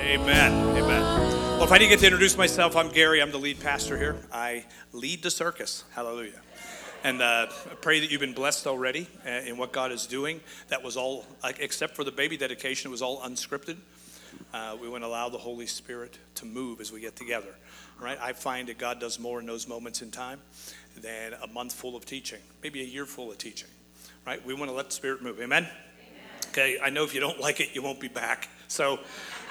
Amen. Amen. Well, if I didn't get to introduce myself, I'm Gary. I'm the lead pastor here. I lead the circus. Hallelujah. And I pray that you've been blessed already in what God is doing. That was all, except for the baby dedication, it was all unscripted. We want to allow the Holy Spirit to move as we get together. Right? I find that God does more in those moments in time than a month full of teaching, maybe a year full of teaching. Right? We want to let the Spirit move. Amen? Amen. Okay, I know if you don't like it, you won't be back. So,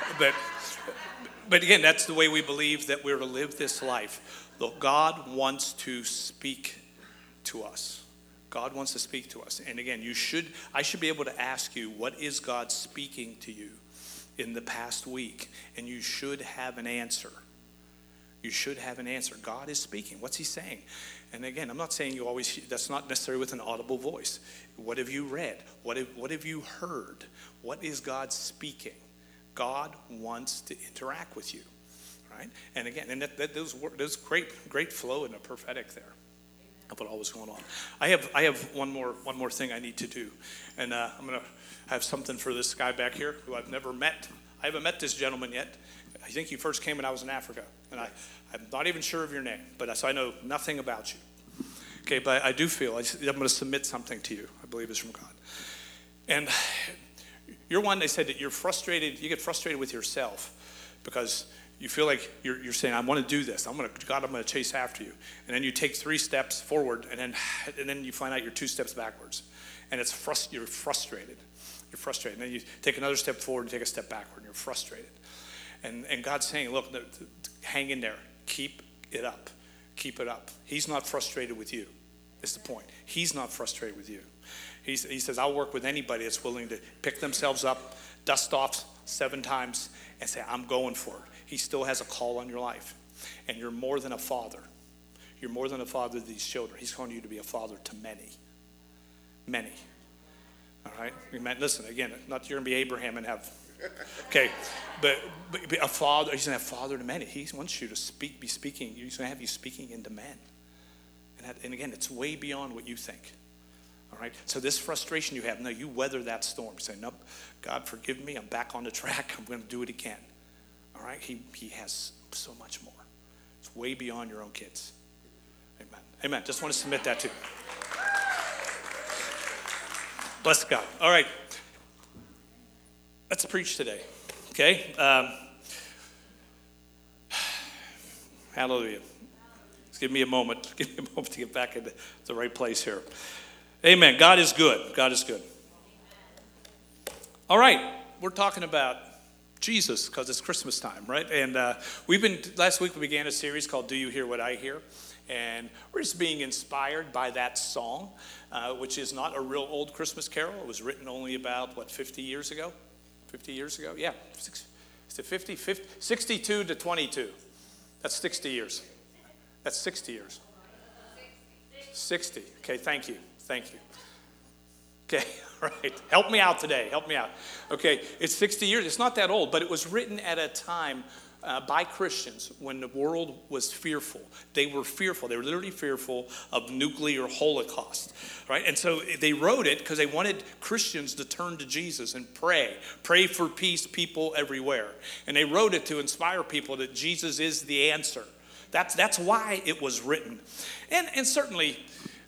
but again, that's the way we believe that we're to live this life. God wants to speak to us. God wants to speak to us. And again, I should be able to ask you, what is God speaking to you in the past week? And you should have an answer. You should have an answer. God is speaking. What's he saying? And again, I'm not saying that's not necessarily with an audible voice. What have you read? What have you heard? What is God speaking? God wants to interact with you, right? And again, and there's great flow in the prophetic there of what all was going on. I have one more thing I need to do, and I'm going to have something for this guy back here who I've never met. I haven't met this gentleman yet. I think you first came when I was in Africa, and I'm not even sure of your name, so I know nothing about you. Okay, but I do feel I'm going to submit something to you. I believe it's from God, and you're one. They said that you're frustrated. You get frustrated with yourself because you feel like you're saying, "I want to do this. I'm going to chase after you," and then you take 3 steps forward, and then you find out you're 2 steps backwards, and you're frustrated. You're frustrated. And then you take another step forward and take a step backward, and you're frustrated. And God's saying, look, hang in there. Keep it up. Keep it up. He's not frustrated with you. That's the point. He's not frustrated with you. He says, I'll work with anybody that's willing to pick themselves up, dust off 7 times, and say, I'm going for it. He still has a call on your life. And you're more than a father. You're more than a father to these children. He's calling you to be a father to many. Many. All right? Listen, again, not you're going to be Abraham and have... Okay, but a father, he's going to have father to many. He wants you to be speaking. He's going to have you speaking into men. And again, it's way beyond what you think. All right? So this frustration you have, no, you weather that storm. Say, nope, God, forgive me. I'm back on the track. I'm going to do it again. All right? He has so much more. It's way beyond your own kids. Amen. Amen. Just want to submit that too. Bless God. All right. Let's preach today, okay? Hallelujah. Give me a moment. Give me a moment to get back into the right place here. Amen. God is good. God is good. All right. We're talking about Jesus because it's Christmas time, right? And last week we began a series called Do You Hear What I Hear? And we're just being inspired by that song, which is not a real old Christmas carol. It was written only about, 50 years ago? 50 years ago? Yeah. Is it 50? 62 to 22. That's 60 years. That's 60 years. 60. Okay, thank you. Okay, all right. Help me out today. Help me out. Okay, it's 60 years. It's not that old, but it was written at a time by Christians when the world was fearful. They were fearful. They were literally fearful of nuclear holocaust, right? And so they wrote it because they wanted Christians to turn to Jesus and pray for peace, people everywhere. And they wrote it to inspire people that Jesus is the answer. That's why it was written. And certainly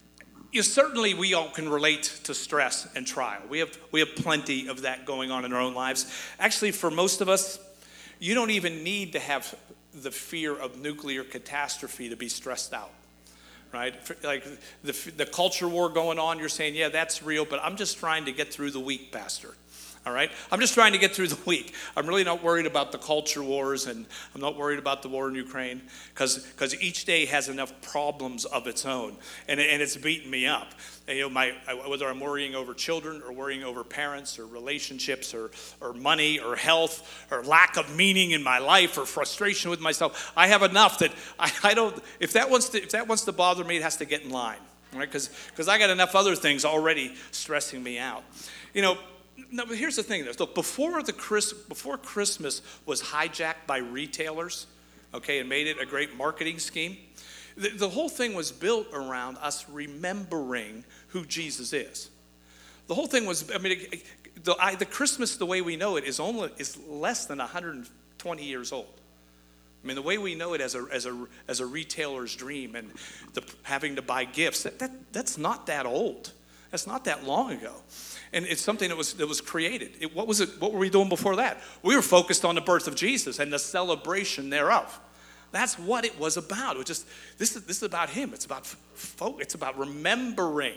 we all can relate to stress and trial. We have plenty of that going on in our own lives. Actually, for most of us, you don't even need to have the fear of nuclear catastrophe to be stressed out, right? Like the culture war going on, you're saying, yeah, that's real, but I'm just trying to get through the week, Pastor. All right? I'm just trying to get through the week. I'm really not worried about the culture wars, and I'm not worried about the war in Ukraine because each day has enough problems of its own, and it's beating me up. And, whether I'm worrying over children or worrying over parents or relationships or money or health or lack of meaning in my life or frustration with myself, I have enough that I don't. If that wants to bother me, it has to get in line, right? Because I got enough other things already stressing me out, No, but here's the thing. Look, before Christmas was hijacked by retailers, okay, and made it a great marketing scheme, the whole thing was built around us remembering who Jesus is. The whole thing was, the Christmas, the way we know it, is less than 100 20 years old. I mean, the way we know it as a retailer's dream and having to buy gifts, that's not that old. That's not that long ago. And it's something that was created. What were we doing before that? We were focused on the birth of Jesus and the celebration thereof. That's what it was about. It was just this is about him. It's about remembering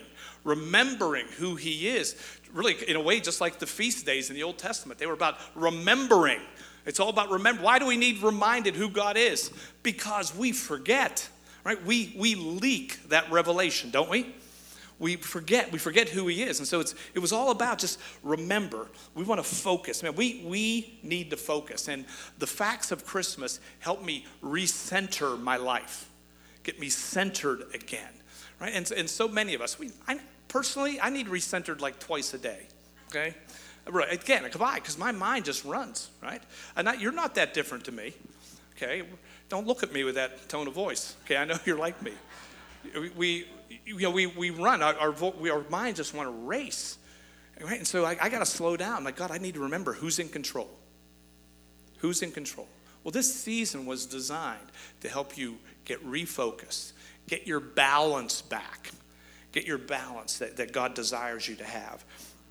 who he is. Really, in a way, just like the feast days in the Old Testament, they were about remembering. It's all about remember. Why do we need reminded who God is? Because we forget, right? We leak that revelation, don't we? We forget who he is. And so it was all about just remember. We want to focus. Man, we need to focus. And the facts of Christmas help me recenter my life, get me centered again, right? And so many of us, personally, I need recentered like twice a day, okay? Right, again, why? Because my mind just runs, right? And you're not that different to me, okay? Don't look at me with that tone of voice, okay? I know you're like me. We run. Our minds just want to race, right? And so I got to slow down. Like, God, I need to remember who's in control. Who's in control? Well, this season was designed to help you get refocused, get your balance back, get your balance that God desires you to have.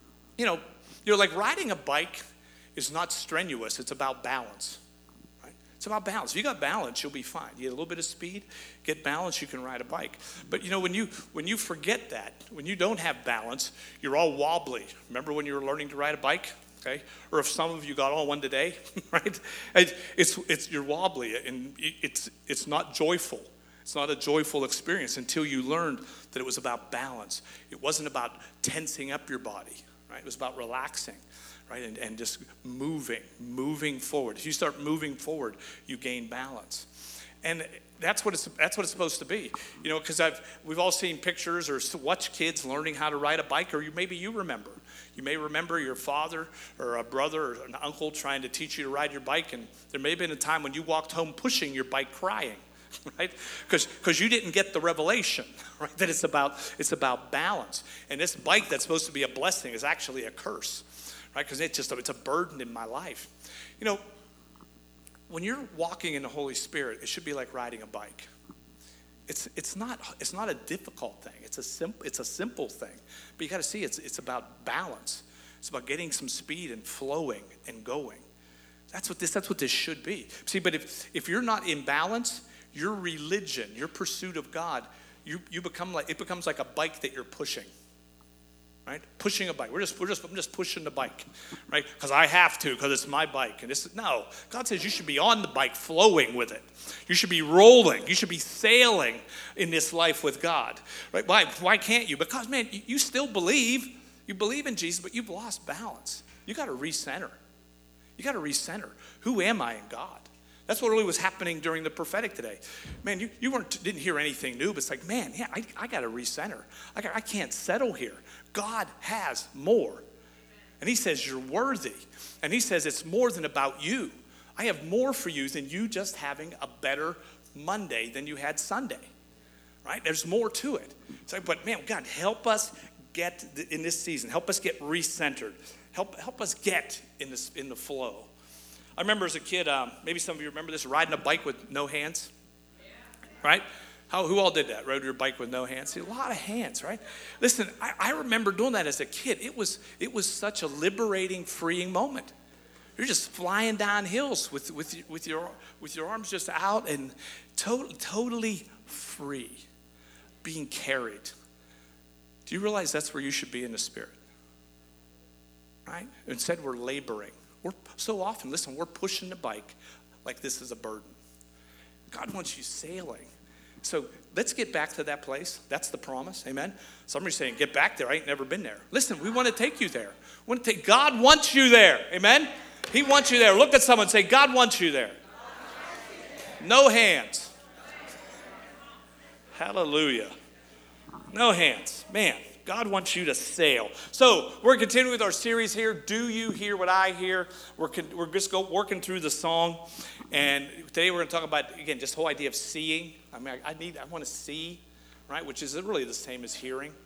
Like riding a bike is not strenuous. It's about balance. It's about balance. If you got balance, you'll be fine. You get a little bit of speed, get balance, you can ride a bike. But when you forget that, when you don't have balance, you're all wobbly. Remember when you were learning to ride a bike? Okay? Or if some of you got on one today, right? You're wobbly and it's not joyful. It's not a joyful experience until you learned that it was about balance. It wasn't about tensing up your body, right? It was about relaxing. Right? And just moving forward. If you start moving forward, you gain balance. And that's what it's supposed to be. Because we've all seen pictures or watched kids learning how to ride a bike, or maybe you remember. You may remember your father or a brother or an uncle trying to teach you to ride your bike, and there may have been a time when you walked home pushing your bike crying, right? Because you didn't get the revelation, right? That it's about balance. And this bike that's supposed to be a blessing is actually a curse. Right, because it's a burden in my life. When you're walking in the Holy Spirit, it should be like riding a bike. It's not a difficult thing. It's a simple thing. But you got to see it's about balance. It's about getting some speed and flowing and going. That's what this should be. See, but if you're not in balance, your religion, your pursuit of God, it becomes like a bike that you're pushing. Right? Pushing a bike. I'm just pushing the bike, right? Because I have to, because it's my bike. And no. God says you should be on the bike, flowing with it. You should be rolling. You should be sailing in this life with God, right? Why can't you? Because, man, you still believe. You believe in Jesus, but you've lost balance. You got to recenter. Who am I in God? That's what really was happening during the prophetic today. Man, you didn't hear anything new, but it's like, man, yeah, I got to recenter. I can't settle here. God has more. And he says you're worthy. And he says it's more than about you. I have more for you than you just having a better Monday than you had Sunday. Right? There's more to it. It's like, but man, God, help us get in this season. Help us get recentered. Help us get in the flow. I remember as a kid, maybe some of you remember this, riding a bike with no hands. Right? Who all did that? Rode your bike with no hands? See, a lot of hands, right? Listen, I remember doing that as a kid. It was such a liberating, freeing moment. You're just flying down hills with your arms just out and totally free, being carried. Do you realize that's where you should be in the Spirit? Right? Instead, we're laboring. We're pushing the bike like this is a burden. God wants you sailing. So let's get back to that place. That's the promise. Amen. Somebody's saying, get back there. I ain't never been there. Listen, we want to take you there. God wants you there. Amen. He wants you there. Look at someone and say, God wants you there. No hands. Hallelujah. No hands. Man, God wants you to sail. So we're continuing with our series here. Do you hear what I hear? We're just working through the song. And today we're going to talk about, again, just the whole idea of seeing. I mean, I want to see, right? Which is really the same as hearing.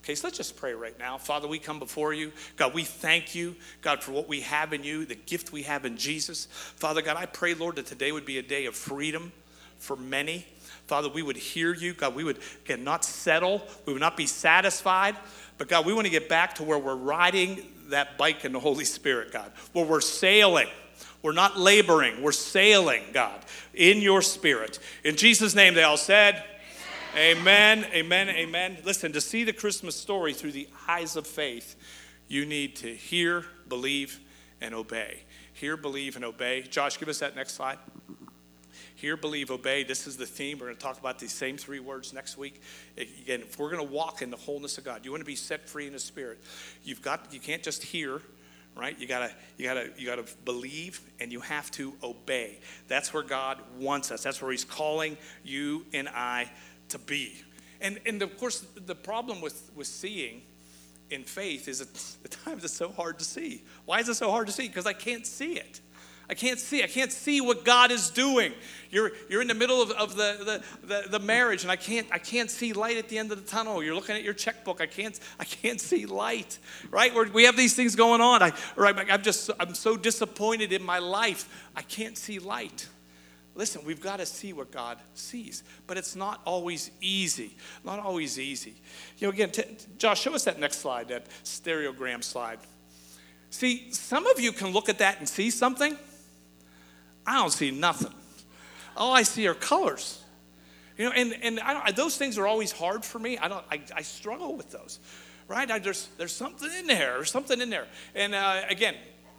Okay, so let's just pray right now. Father, we come before you. God, we thank you, God, for what we have in you, the gift we have in Jesus. Father God, I pray, Lord, that today would be a day of freedom for many. Father, we would hear you. God, we would, again, not settle. We would not be satisfied. But God, we want to get back to where we're riding that bike in the Holy Spirit, God, where we're sailing. We're not laboring. We're sailing, God, in your Spirit. In Jesus' name, they all said, amen, amen, amen. Listen, to see the Christmas story through the eyes of faith, you need to hear, believe, and obey. Hear, believe, and obey. Josh, give us that next slide. Hear, believe, obey. This is the theme. We're going to talk about these same three words next week. Again, if we're going to walk in the wholeness of God, you want to be set free in the Spirit. You can't just hear, right? You gotta believe, and you have to obey. That's where God wants us. That's where He's calling you and I to be. And of course, the problem with seeing in faith is at times it's so hard to see. Why is it so hard to see? Because I can't see it. I can't see what God is doing. You're in the middle of the marriage, and I can't see light at the end of the tunnel. You're looking at your checkbook. I can't see light. Right? We have these things going on. I'm so disappointed in my life. I can't see light. Listen, we've got to see what God sees, but it's not always easy. Not always easy. Again, Josh, show us that next slide, that stereogram slide. See, some of you can look at that and see something. I don't see nothing. All I see are colors. And those things are always hard for me. I struggle with those, right? There's something in there. There's something in there. And again,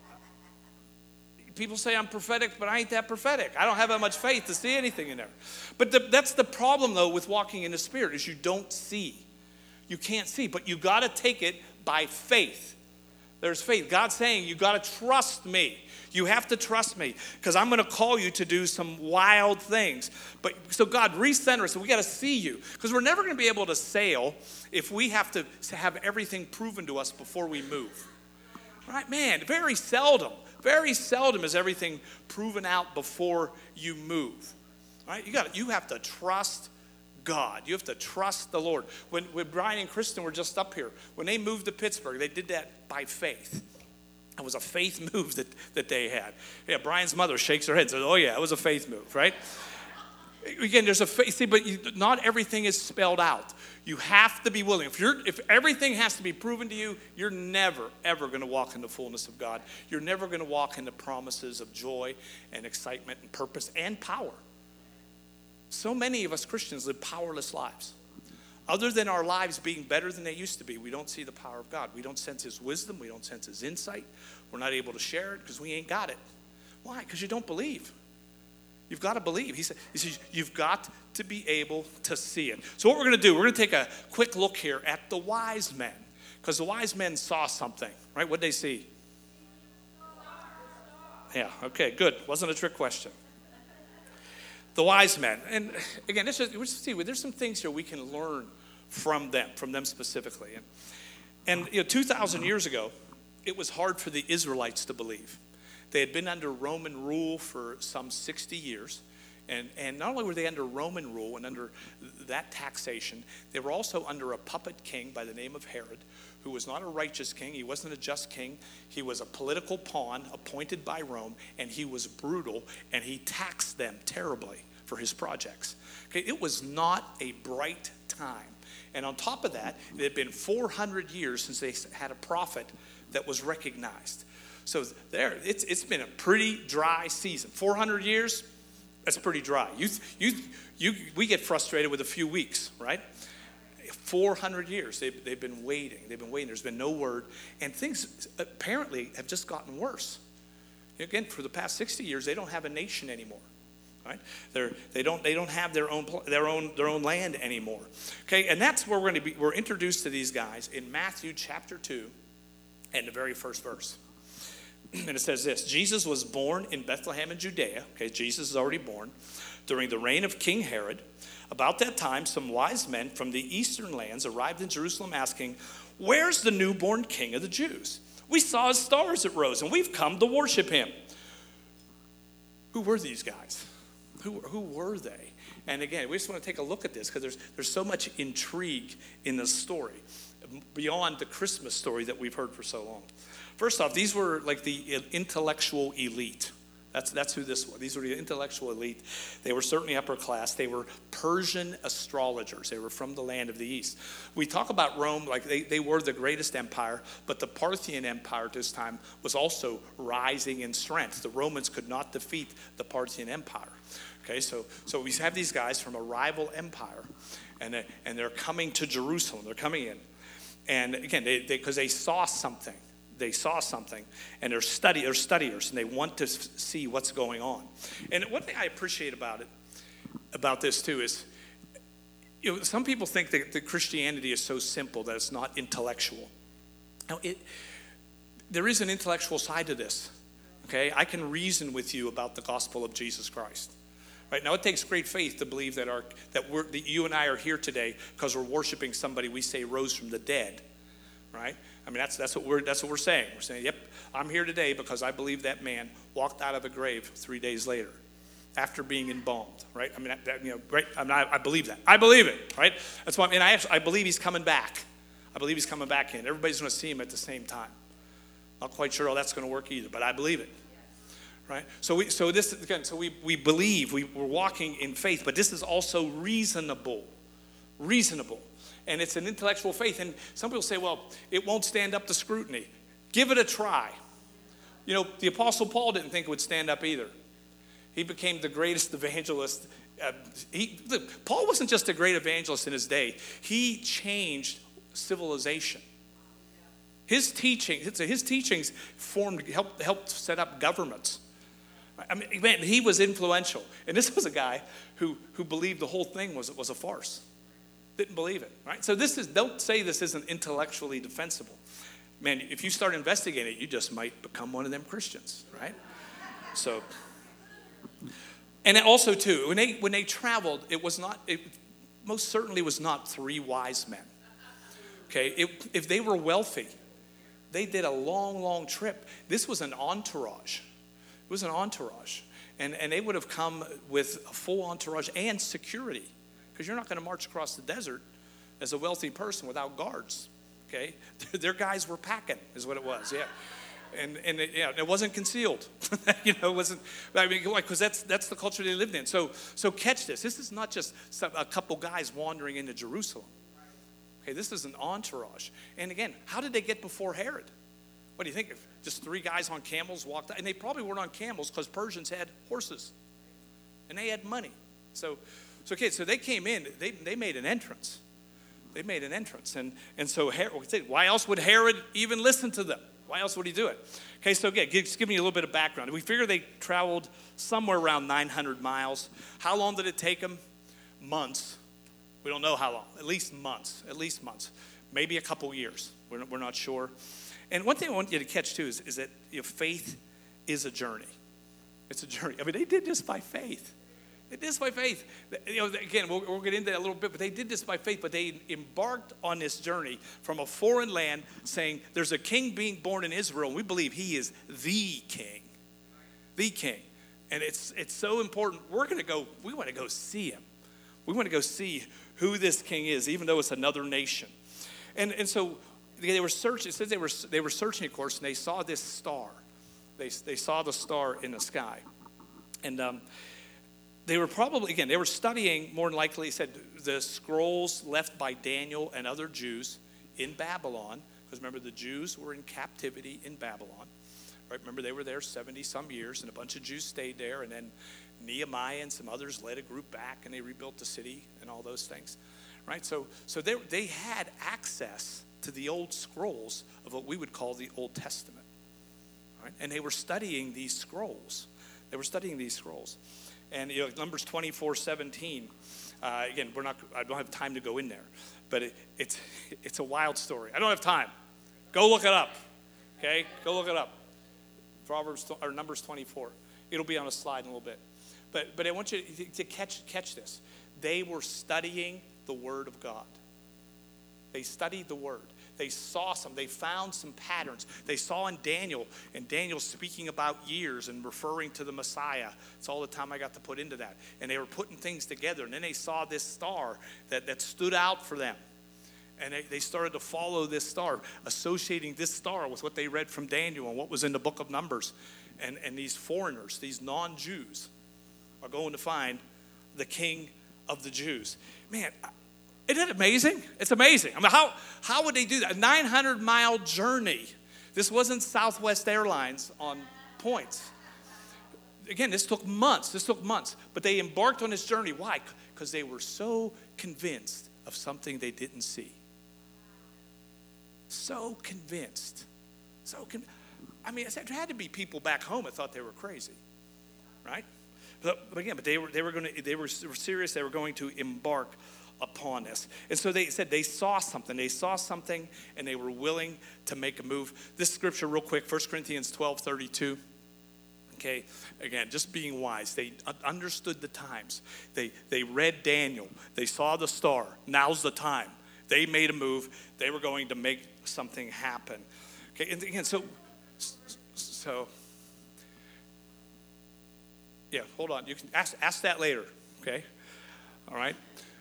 people say I'm prophetic, but I ain't that prophetic. I don't have that much faith to see anything in there. But that's the problem, though, with walking in the Spirit, is you don't see. You can't see, but you got to take it by faith. There's faith. God's saying, you got to trust me. You have to trust me, because I'm going to call you to do some wild things. So God, recenter us. So we got to see you, because we're never going to be able to sail if we have to have everything proven to us before we move. Right, man, very seldom is everything proven out before you move. Right? You have to trust God. You have to trust the Lord. When Brian and Kristen were just up here, when they moved to Pittsburgh, they did that by faith. It was a faith move that they had. Yeah, Brian's mother shakes her head and says, oh yeah, it was a faith move, right? Again, there's a faith, see, but not everything is spelled out. You have to be willing. If everything has to be proven to you, you're never, ever going to walk in the fullness of God. You're never going to walk in the promises of joy and excitement and purpose and power. So many of us Christians live powerless lives. Other than our lives being better than they used to be, we don't see the power of God. We don't sense His wisdom. We don't sense His insight. We're not able to share it because we ain't got it. Why? Because you don't believe. You've got to believe. He says, you've got to be able to see it. So what we're going to do, we're going to take a quick look here at the wise men, because the wise men saw something, right? What did they see? Yeah, okay, good. Wasn't a trick question. The wise men. And again, there's some things here we can learn from them specifically. And 2,000 years ago, it was hard for the Israelites to believe. They had been under Roman rule for some 60 years. And not only were they under Roman rule and under that taxation, they were also under a puppet king by the name of Herod, who was not a righteous king. He wasn't a just king. He was a political pawn appointed by Rome, and he was brutal, and he taxed them terribly for his projects. Okay, it was not a bright time. And on top of that, it had been 400 years since they had a prophet that was recognized. So it's been a pretty dry season. 400 years, that's pretty dry. We get frustrated with a few weeks, right? 400 years, they've been waiting. There's been no word. And things apparently have just gotten worse. Again, for the past 60 years, they don't have a nation anymore. Right? They don't have their own land anymore. Okay, and that's where we're introduced to these guys in Matthew chapter 2 and the very first verse. And it says this: Jesus was born in Bethlehem in Judea. Okay, Jesus is already born during the reign of King Herod. About that time, some wise men from the eastern lands arrived in Jerusalem asking, "Where's the newborn king of the Jews? We saw his star as it rose, and we've come to worship him." Who were these guys? Who were they? And again, we just want to take a look at this because there's so much intrigue in the story. beyond the Christmas story that we've heard for so long. First off, these were like the intellectual elite. That's who this was. These were the intellectual elite. They were certainly upper class. They were Persian astrologers. They were from the land of the East. We talk about Rome like they were the greatest empire, but the Parthian Empire at this time was also rising in strength. The Romans could not defeat the Parthian Empire. Okay, so we have these guys from a rival empire, and they're coming to Jerusalem. They're coming in, and again, because they saw something. They saw something, and they're studiers, and they want to see what's going on. And one thing I appreciate about this too is, some people think that Christianity is so simple that it's not intellectual. Now, there is an intellectual side to this. Okay, I can reason with you about the gospel of Jesus Christ. Right now, it takes great faith to believe that you and I are here today because we're worshiping somebody we say rose from the dead. Right? I mean, that's what we're saying. We're saying, yep, I'm here today because I believe that man walked out of the grave 3 days later after being embalmed, right? I mean, right? I believe that. I believe it, right? That's why. And I believe he's coming back. I believe he's coming back in. Everybody's going to see him at the same time. Not quite sure how that's going to work either, but I believe it, right? So we believe we're walking in faith, but this is also reasonable. And it's an intellectual faith. And some people say, well, it won't stand up to scrutiny. Give it a try. The Apostle Paul didn't think it would stand up either. He became the greatest evangelist. Paul wasn't just a great evangelist in his day. He changed civilization. His teachings helped set up governments. I mean, man, he was influential. And this was a guy who believed the whole thing was a farce. Didn't believe it, right? So don't say this isn't intellectually defensible. Man, if you start investigating it, you just might become one of them Christians, right? So, and also too, when they traveled, it most certainly was not 3 wise men. Okay, if they were wealthy, they did a long trip. This was an entourage. It was an entourage, and they would have come with a full entourage and security. Because you're not going to march across the desert as a wealthy person without guards, okay? Their guys were packing, is what it was, yeah. And it wasn't concealed, it wasn't. I mean, because that's the culture they lived in. So catch this. This is not just a couple guys wandering into Jerusalem. Okay, this is an entourage. And again, how did they get before Herod? What do you think? If just 3 guys on camels walked out, and they probably weren't on camels because Persians had horses, and they had money. So they came in. They made an entrance. And so Herod, why else would Herod even listen to them? Why else would he do it? Okay, so again, just give me a little bit of background. We figure they traveled somewhere around 900 miles. How long did it take them? Months. We don't know how long. At least months. Maybe a couple years. We're not sure. And one thing I want you to catch too is that faith is a journey. It's a journey. I mean, they did this by faith. They did this by faith. Again, we'll get into that a little bit, but they did this by faith. But they embarked on this journey from a foreign land saying, there's a king being born in Israel, and we believe he is the king. The king. And it's so important. We want to go see him. We want to go see who this king is, even though it's another nation. And so they were searching. It says they were searching, of course, and they saw this star. They saw the star in the sky. And they were studying, more than likely, said the scrolls left by Daniel and other Jews in Babylon, because remember, the Jews were in captivity in Babylon, right? Remember, they were there 70-some years, and a bunch of Jews stayed there, and then Nehemiah and some others led a group back, and they rebuilt the city and all those things, right? So they had access to the old scrolls of what we would call the Old Testament, right? And they were studying these scrolls. And Numbers 24:17. Again, I don't have time to go in there, but it's a wild story. I don't have time. Go look it up. Okay, go look it up. Numbers 24. It'll be on a slide in a little bit. But I want you to catch this. They were studying the Word of God. They studied the Word. They found some patterns. They saw in Daniel, and Daniel speaking about years and referring to the Messiah. It's all the time I got to put into that. And they were putting things together, and then they saw this star that stood out for them. And they started to follow this star, associating this star with what they read from Daniel and what was in the book of Numbers. And these foreigners, these non-Jews, are going to find the King of the Jews. Man, isn't it amazing? It's amazing. I mean, how would they do that? A 900-mile journey. This wasn't Southwest Airlines on points. Again, this took months. But they embarked on this journey. Why? Because they were so convinced of something they didn't see. So convinced. I mean, there had to be people back home that thought they were crazy, right? But they were serious. They were going to embark upon this. And so they said they saw something, and they were willing to make a move. This scripture real quick, 1 Corinthians 12:32. Okay, again, just being wise. They understood the times. They read Daniel. They saw the star. Now's the time. They made a move. They were going to make something happen. Okay, and again, so yeah, hold on. You can ask that later, okay? All right?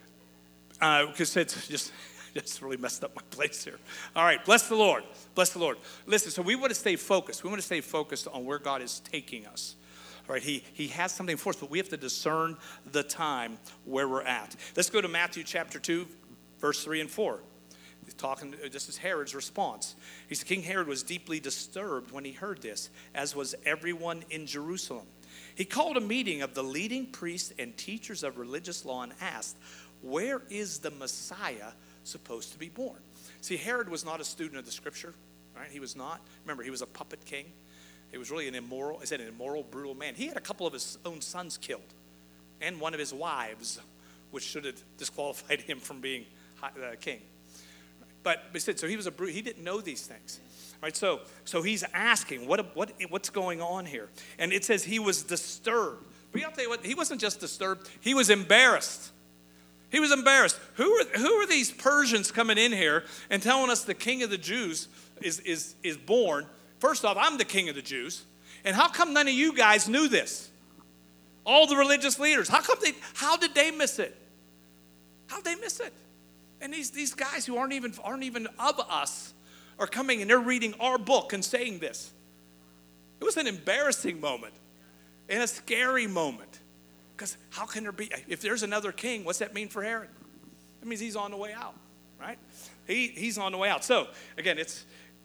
Because it's just really messed up my place here. All right, bless the Lord. Bless the Lord. Listen, so we want to stay focused. We want to stay focused on where God is taking us. All right, he has something for us, but we have to discern the time where we're at. Let's go to Matthew chapter 2, verse 3 and 4. He's talking, this is Herod's response. He said, King Herod was deeply disturbed when he heard this, as was everyone in Jerusalem. He called a meeting of the leading priests and teachers of religious law and asked, where is the Messiah supposed to be born? See, Herod was not a student of the scripture, right? He was not. Remember, he was a puppet king. He was really an immoral, brutal man. He had a couple of his own sons killed and one of his wives, which should have disqualified him from being king. But he said, so he didn't know these things. All right, so he's asking, what's going on here? And it says he was disturbed. But I'll tell you what, he wasn't just disturbed, he was embarrassed. He was embarrassed. Who are these Persians coming in here and telling us the King of the Jews is born? First off, I'm the King of the Jews. And how come none of you guys knew this? All the religious leaders. How did they miss it? How'd they miss it? And these guys who aren't even of us are coming and they're reading our book and saying this. It was an embarrassing moment and a scary moment. Because how can there be, if there's another king, what's that mean for Herod? That means he's on the way out, right? He's on the way out. So again, it's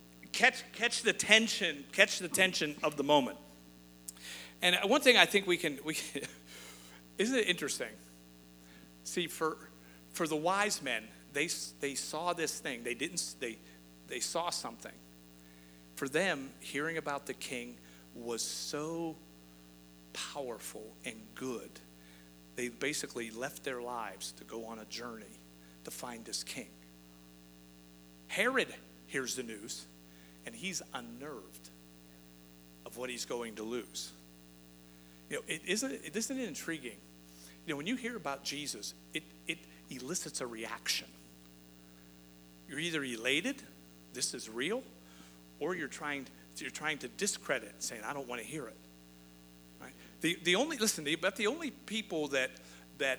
catch the tension of the moment. And one thing I think we can isn't it interesting? See, for the wise men, they saw this thing. They saw something. For them, hearing about the king was so powerful and good. They basically left their lives to go on a journey to find this king. Herod hears the news, and he's unnerved of what he's going to lose. You know, isn't it intriguing? You know, when you hear about Jesus, it elicits a reaction. You're either elated, this is real, or you're trying to discredit it, saying, I don't want to hear it. Right? The only people that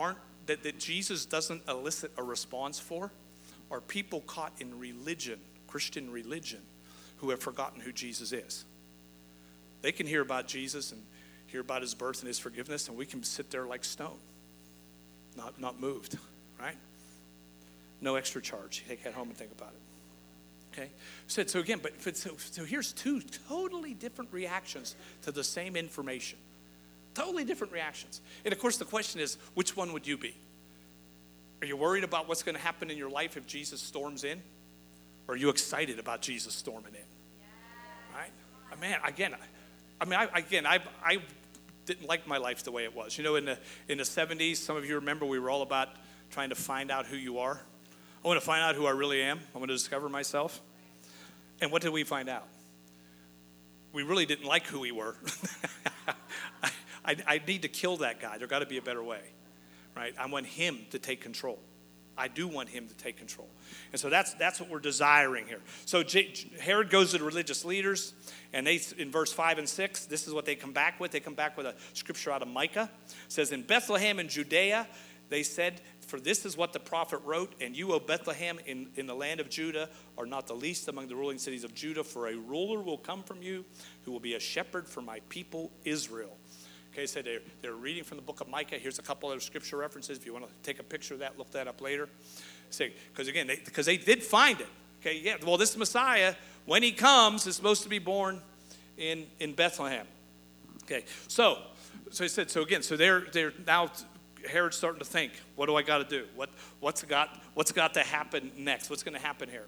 Jesus doesn't elicit a response for are people caught in religion, Christian religion, who have forgotten who Jesus is. They can hear about Jesus and hear about his birth and his forgiveness, and we can sit there like stone, not moved, right? No extra charge. Take that home and think about it. Okay? So again, so here's two totally different reactions to the same information. Totally different reactions. And of course, the question is, which one would you be? Are you worried about what's going to happen in your life if Jesus storms in? Or are you excited about Jesus storming in? Right? I didn't like my life the way it was. You know, in the 70s, some of you remember we were all about trying to find out who you are. I want to find out who I really am. I want to discover myself. And what did we find out? We really didn't like who we were. I need to kill that guy. There got to be a better way, right? I want him to take control. I do want him to take control. And so that's what we're desiring here. So Herod goes to the religious leaders, and they, in verse 5 and 6, this is what they come back with. They come back with a scripture out of Micah. It says, in Bethlehem in Judea, they said, For this is what the prophet wrote, and you, O Bethlehem, in the land of Judah, are not the least among the ruling cities of Judah, for a ruler will come from you who will be a shepherd for my people Israel. Okay, so they're reading from the book of Micah. Here's a couple other scripture references. If you want to take a picture of that, look that up later. Because again, because they did find it. Okay, yeah, well, this Messiah, when he comes, is supposed to be born in Bethlehem. Okay, so he said, so again, so they're now, Herod's starting to think, what do I got to do? What's got to happen next? What's going to happen here?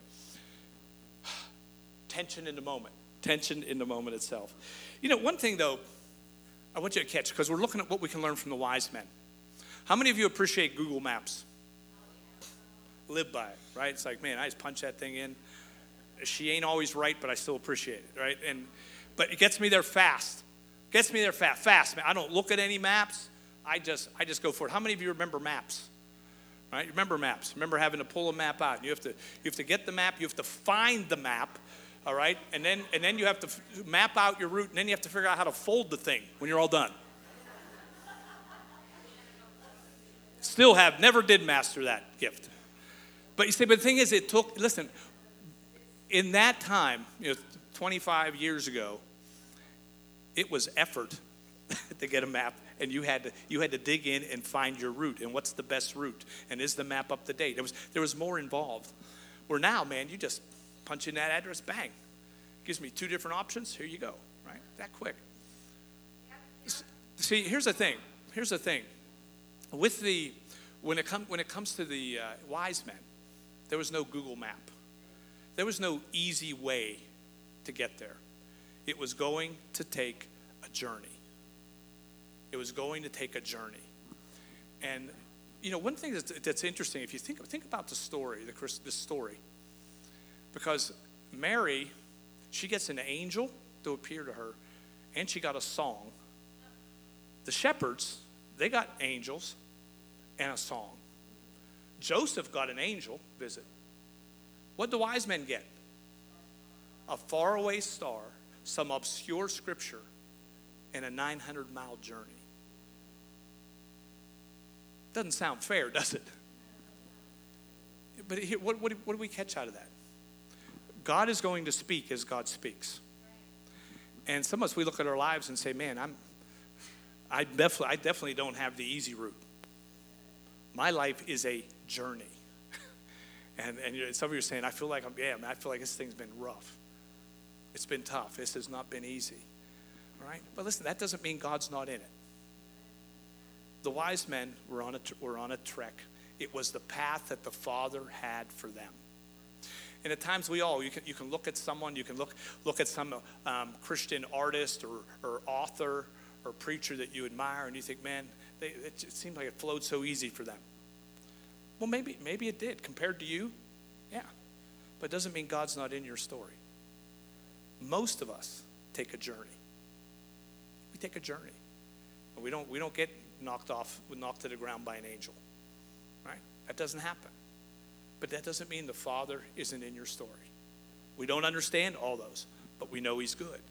Tension in the moment itself. You know, one thing though, I want you to catch, because we're looking at what we can learn from the wise men. How many of you appreciate Google Maps? Live by it, right? It's like, man, I just punch that thing in. She ain't always right, but I still appreciate it, right? But it gets me there fast. Fast, man. I don't look at any maps. I just go for it. How many of you remember maps? Right? Remember maps. Remember having to pull a map out. You have to get the map. You have to find the map. All right? And then you have to map out your route, and then you have to figure out how to fold the thing when you're all done. Never did master that gift. But you see, but the thing is, listen, in that time, 25 years ago, it was effort to get a map, and you had to dig in and find your route, and what's the best route, and is the map up to date? There was more involved. Where now, man, you just punch in that address, bang. Gives me 2 different options, here you go, right? That quick. See, here's the thing. When it comes to the wise men, there was no Google map. There was no easy way to get there. It was going to take a journey. And, one thing that's interesting, if you think about the story, this story, because Mary, she gets an angel to appear to her, and she got a song. The shepherds, they got angels and a song. Joseph got an angel visit. What do wise men get? A faraway star, some obscure scripture, and a 900-mile journey. Doesn't sound fair, does it? But here, what do we catch out of that? God is going to speak as God speaks. And some of us, we look at our lives and say, man, I definitely don't have the easy route. My life is a journey. And some of you are saying, I feel like this thing's been rough. It's been tough. This has not been easy. All right? But listen, that doesn't mean God's not in it. The wise men were on a trek. It was the path that the Father had for them. And at times you can look at someone, you can look at some Christian artist or author or preacher that you admire, and you think, man, it seemed like it flowed so easy for them. Well, maybe it did. Compared to you, yeah. But it doesn't mean God's not in your story. Most of us take a journey. We take a journey. We don't get knocked to the ground by an angel. Right? That doesn't happen. But that doesn't mean the Father isn't in your story. We don't understand all those, but we know He's good.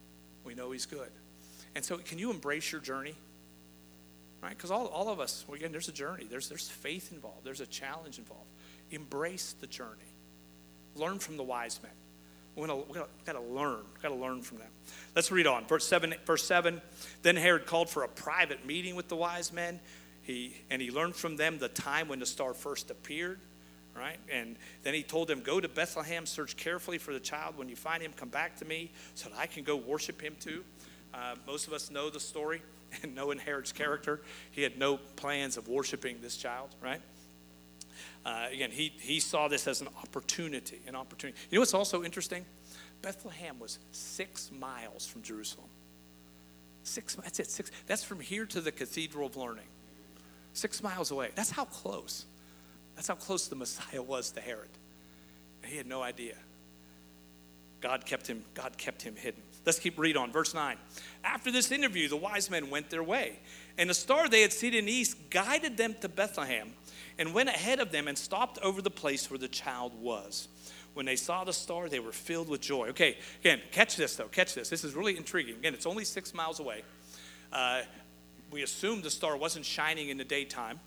And so can you embrace your journey? Right? Because all of us, again, there's a journey. There's faith involved. There's a challenge involved. Embrace the journey. Learn from the wise men. We've got to learn from them. Let's read on. Verse 7. Then Herod called for a private meeting with the wise men. He learned from them the time when the star first appeared. Right? And then he told them, go to Bethlehem, search carefully for the child. When you find him, come back to me so that I can go worship him too. Most of us know the story and know Herod's character. He had no plans of worshiping this child, right? Again, he saw this as an opportunity. You know what's also interesting? Bethlehem was 6 miles from Jerusalem. That's it. 6. That's from here to the Cathedral of Learning. 6 miles away. That's how close the Messiah was to Herod. He had no idea. God kept him hidden. Let's keep reading on. Verse 9. After this interview, the wise men went their way, and the star they had seen in the east guided them to Bethlehem and went ahead of them and stopped over the place where the child was. When they saw the star, they were filled with joy. Okay, again, catch this. This is really intriguing. Again, it's only 6 miles away. We assumed the star wasn't shining in the daytime.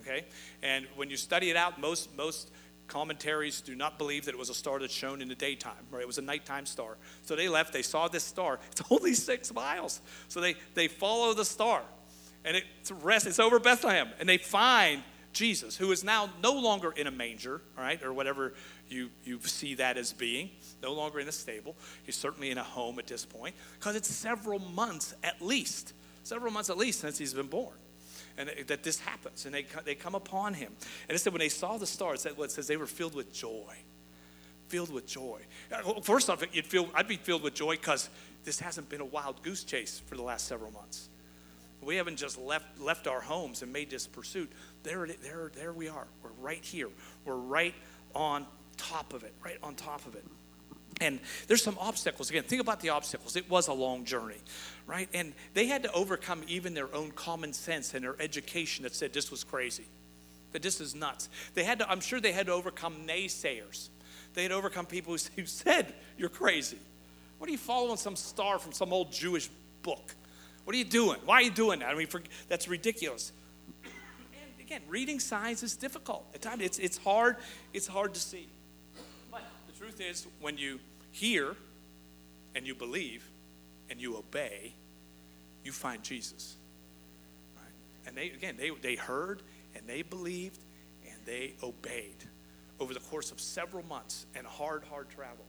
okay? And when you study it out, most commentaries do not believe that it was a star that's shown in the daytime, right? It was a nighttime star. So they left, they saw this star. It's only 6 miles. So they follow the star, and it's over Bethlehem, and they find Jesus, who is now no longer in a manger, all right, or whatever you see that as being, no longer in a stable. He's certainly in a home at this point, because it's several months at least since he's been born. And that this happens, and they come upon him. And it said when they saw the star, it says they were filled with joy. Filled with joy. First off, I'd be filled with joy because this hasn't been a wild goose chase for the last several months. We haven't just left our homes and made this pursuit. There we are. We're right here. We're right on top of it. Right on top of it. And there's some obstacles. Again, think about the obstacles. It was a long journey, right? And they had to overcome even their own common sense and their education that said this was crazy, that this is nuts. I'm sure they had to overcome naysayers. They had to overcome people who said, you're crazy. What are you following some star from some old Jewish book? What are you doing? Why are you doing that? I mean, that's ridiculous. And again, reading signs is difficult. At times, it's hard to see. But the truth is, when you hear and you believe and you obey, you find Jesus. Right? And they heard and they believed and they obeyed over the course of several months and hard travel.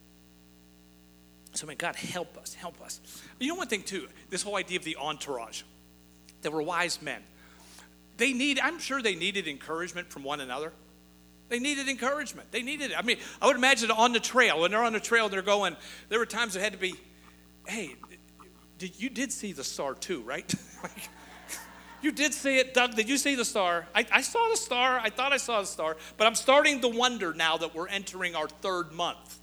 So, God, help us. You know one thing, too, this whole idea of the entourage. There were wise men. I'm sure they needed encouragement from one another. They needed encouragement. They needed it. I mean, I would imagine on the trail, when they're on the trail, they're going, there were times it had to be, hey, you did see the star too, right? You did see it. Doug, did you see the star? I saw the star. I thought I saw the star. But I'm starting to wonder now that we're entering our 3rd month.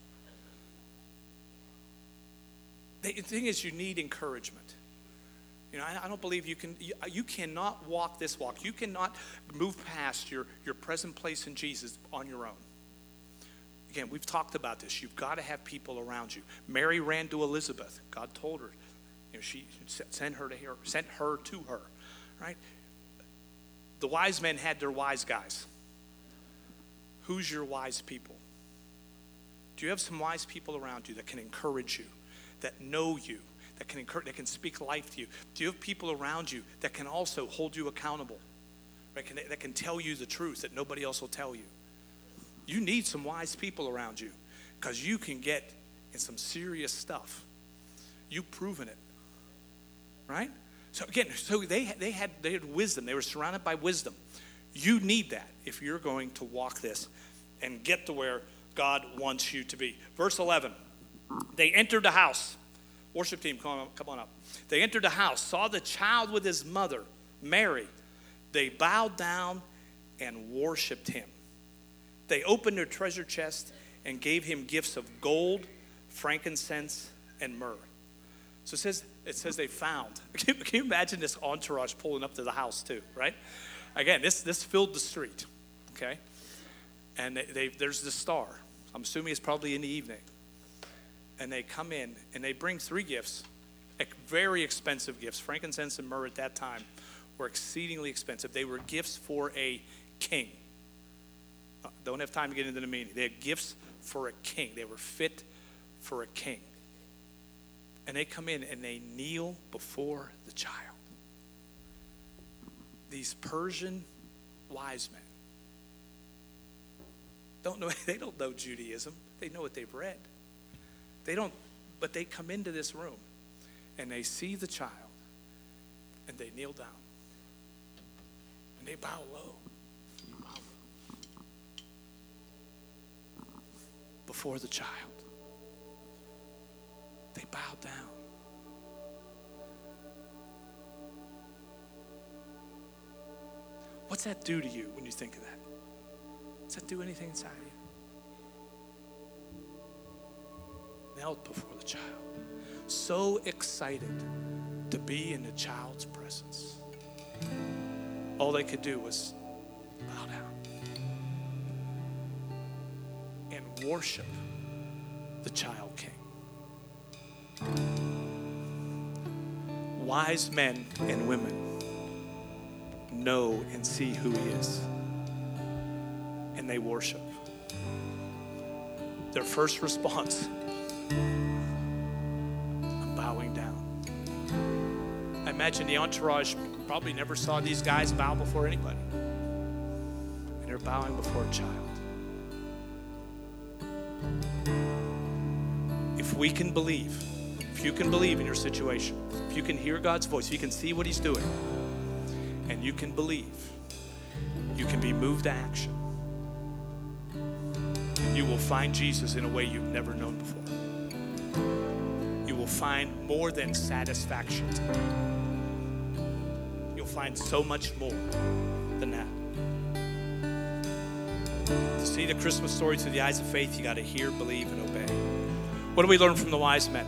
The thing is, you need encouragement. You know, I don't believe you cannot walk this walk. You cannot move past your present place in Jesus on your own. Again, we've talked about this. You've got to have people around you. Mary ran to Elizabeth. God told her, she sent her to her, right? The wise men had their wise guys. Who's your wise people? Do you have some wise people around you that can encourage you, that know you, that can speak life to you? Do you have people around you that can also hold you accountable, right? That can tell you the truth that nobody else will tell you? You need some wise people around you, because you can get in some serious stuff. You've proven it, right? So again, they had wisdom. They were surrounded by wisdom. You need that if you're going to walk this and get to where God wants you to be. Verse 11, they entered the house. Worship team, come on up. They entered the house, saw the child with his mother, Mary. They bowed down and worshiped him. They opened their treasure chest and gave him gifts of gold, frankincense, and myrrh. So it says they found. Can you imagine this entourage pulling up to the house too, right? Again, this filled the street, okay? And there's the star. I'm assuming it's probably in the evening. And they come in and they bring 3 gifts, very expensive gifts. Frankincense and myrrh at that time were exceedingly expensive. They were gifts for a king. Don't have time to get into the meaning. They had gifts for a king. They were fit for a king. And they come in and they kneel before the child. These Persian wise men they don't know Judaism. They know what they've read. But they come into this room and they see the child and they kneel down and they bow low. Before the child. They bow down. What's that do to you when you think of that? Does that do anything inside of you? Knelt before the child. So excited to be in the child's presence. All they could do was bow down and worship the child king. Wise men and women know and see who he is. And they worship. Their first response, I'm bowing down. I imagine the entourage probably never saw these guys bow before anybody. And they're bowing before a child. If we can believe, if you can believe in your situation, if you can hear God's voice, if you can see what he's doing, and you can believe, you can be moved to action. And you will find Jesus in a way you've never known before. You will find more than satisfaction. You'll find so much more than that. To see the Christmas story through the eyes of faith, you got to hear, believe, and obey. What do we learn from the wise men?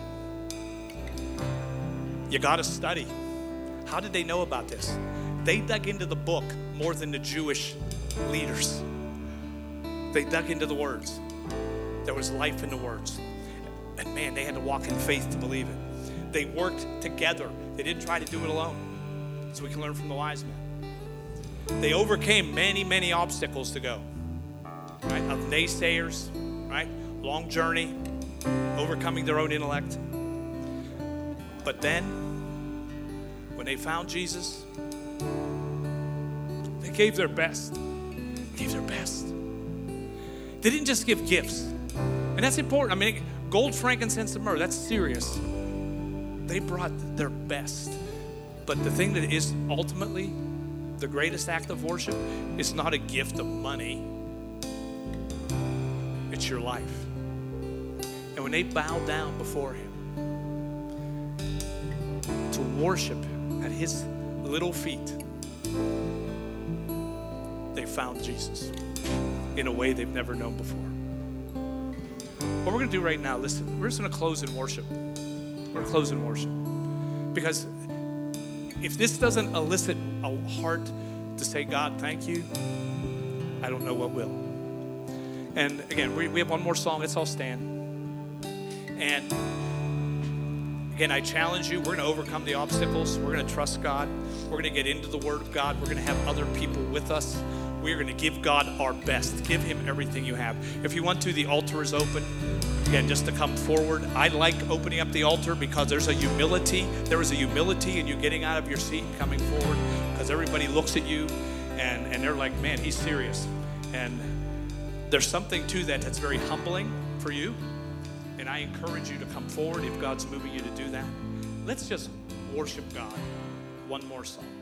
You got to study. How did they know about this? They dug into the book more than the Jewish leaders. They dug into the words. There was life in the words. And man, they had to walk in faith to believe it. They worked together. They didn't try to do it alone. So we can learn from the wise men. They overcame many, many obstacles to go. Right? Of naysayers, right? Long journey, overcoming their own intellect. But then, when they found Jesus, they gave their best. Gave their best. They didn't just give gifts. And that's important. I mean, gold, frankincense, and myrrh, that's serious. They brought their best. But the thing that is ultimately the greatest act of worship is not a gift of money. It's your life. And when they bowed down before him to worship at his little feet, they found Jesus in a way they've never known before. What we're going to do right now, listen, we're just going to close in worship. We're going to close in worship. Because if this doesn't elicit a heart to say, God, thank you, I don't know what will. And again, we have one more song. Let's all stand. And again, I challenge you. We're going to overcome the obstacles. We're going to trust God. We're going to get into the Word of God. We're going to have other people with us. We're going to give God our best. Give him everything you have. If you want to, the altar is open. Again, just to come forward. I like opening up the altar because there's a humility. There is a humility in you getting out of your seat and coming forward, because everybody looks at you and they're like, man, he's serious. And there's something to that that's very humbling for you. And I encourage you to come forward if God's moving you to do that. Let's just worship God. One more song.